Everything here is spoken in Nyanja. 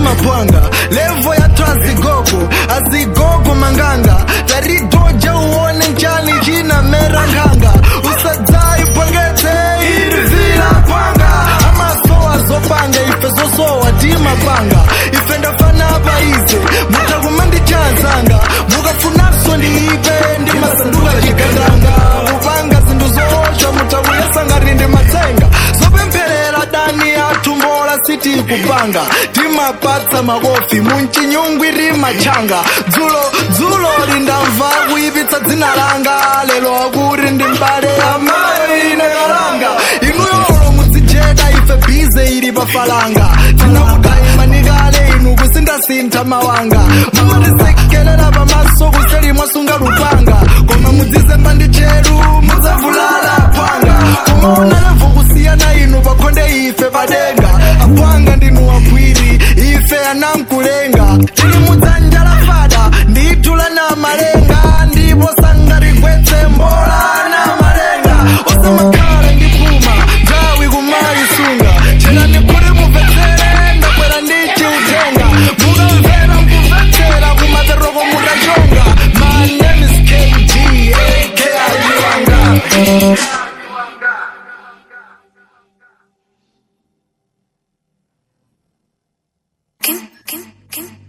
timapwanga levo ya azigogo manganga taridoja uone njani jina mera nganga usadzai pangete irivira panga amasoa zopanga ife zosoa timapanga ife ndafana baize mutakumandi chazanga mukafunaso ndiipe ndimasanduka chikandanga upanga zindu zoosha mutakuyesanga rindi matsenga zopemperera dani atumbola siti kupanga timapatsa makofi munchinyungwi rimachanga dzulo lindamva kuipitsa dzina langa lelo akuri ndi mbale amayo inayolanga inuyolo mudzijeda ife bize ili pafalanga tinakudaimanikale inu kusindasintha mawanga mumatisekelela pamaso kuseli mwasunga lupanga koma mudzizemba ndi cheru mudzavulala panga kumaona levo kusiyana inu pakhonde ife padenga apanga ndinu wagwiri ife anamkulenga tili mudzanja la fada nditula na malenga ndipo sangarigwetse mbola na malenga osamakhala ndipuma ndawi kumalisunga chelani kuti muvetsere ndakwera ndichi utenga mukamvera mkuvetsera kumateroko mutachonga. My name is KG aka Liwanga. Kim.